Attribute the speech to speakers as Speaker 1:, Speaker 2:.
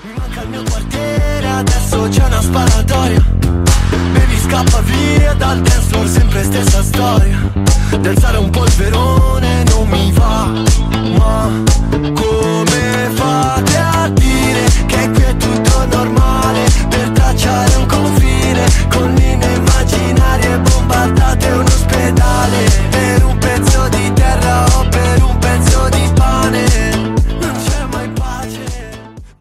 Speaker 1: Mi manca il mio quartiere, adesso c'è una sparatoria. Baby scappa via dal dance floor, sempre stessa storia. Danzare un polverone non mi va, ma come fa?